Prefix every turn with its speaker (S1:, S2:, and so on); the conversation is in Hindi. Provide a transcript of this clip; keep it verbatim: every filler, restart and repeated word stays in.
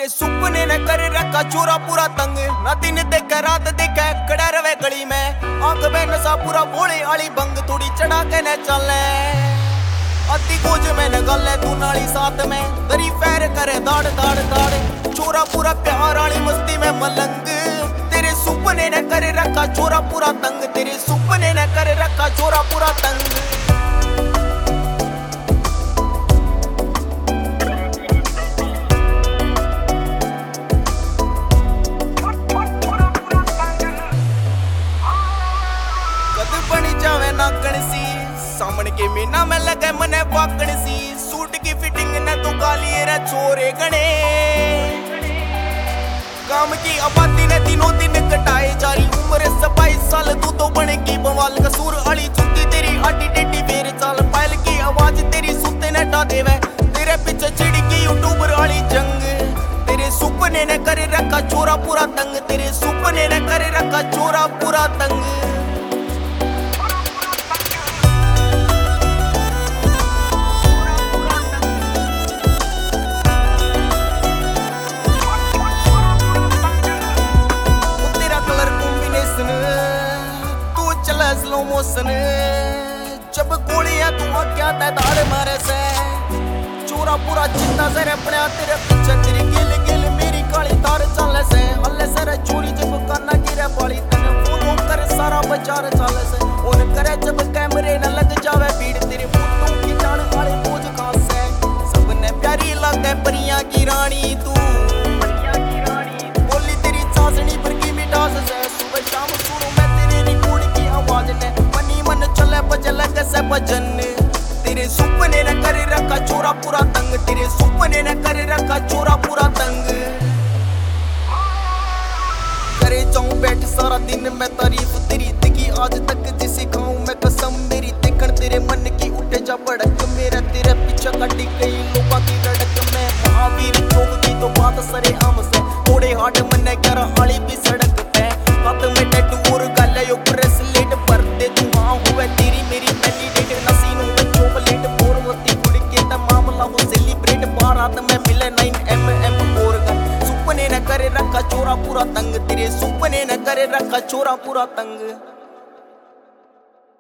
S1: सुपने ने कर रखा चोरा पूरा तंग, ना दिन देखे रात देखे खड़ा रवे गली में। आंख में नशा पूरा भोले आली बंग, थोड़ी चढ़ा के न चले अति कुछ में न गले तू नाली साथ में। दरी पैर करे दाड़ दाड़ दाड़, चोरा पूरा प्यार आली मस्ती में मलंग। तेरे सुपने ने कर रखा चोरा पूरा तंग, तेरे सुपने ने कर रखा चोरा पूरा तंग। नाकण सी सामने के मीना में लगे मने वाकण सी, सूट की फिटिंग ने तो गालिए रे छोरे गणे। काम की आबादी ने दिनों दिन कटाए जारी, उम्र सबाईस साल तू तो बनेगी बवाल। कसूर अली चुकी तेरी आटी टेटी फेर चाल, पायल की आवाज तेरी सुते ने डा देवे। तेरे पीछे चिड़की यूट्यूबर अली जंग, तेरे सुपने ने कर रखा चोरा पूरा तंग, तेरे सुपने ने कर रखा चोरा पूरा तंग। स्लो मोशन जब गोलियां तू क्या ताड़ मारे से, चोरा पूरा चिंता से अपने तेरे पीछे तेरी गिल गिल मेरी काली तार चले से। हल्ले सर चोरी जब काना गिरे बाली तने फॉलो कर सारा बाजार चले से। उन करे जब कैमरे न लग जावे भीड़, तेरे फोटो खिंचाने वाले पोज खास से। सबने प्यारी लगे परियां की रानी तू, बोली तेरी चाशनी पर की मिठास से। सुबह शाम सुनूं मैं तेरे रिकॉर्ड की आवाज ने, मनी मन चले बजे लगे से भजन। तेरे सुपने ने कर रखा चोरा पूरा तंग, तेरे सुपने ने कर रखा चोरा पूरा तंग। करे जाऊं बैठ सारा दिन मैं तारीफ तेरी दिखी आज तक जिसे खाऊं मैं कसम मेरी। देखण तेरे मन की उठे जा भड़क, मेरा तेरे पीछे कटी गई लोगों की रड़क में। महावीर चौक की तो बात सरे आम से, थोड़े हार्ड मने ग्यारह आली भी सड़क पे। हाथ में टैटू और गले यो ब्रेसलेट पर दे तू हाँ हुए तेरी मेरी वैलिडेट। नसीन हुए चॉकलेट बोरवती गुड़ के ता मामला हो सेलिब्रेट। बारात में मिले नाइन एम एम और गन, सुपने न करे रखा चोरा पूरा तंग, तेरे सुपने न करे रखा चोरा पूरा तंग।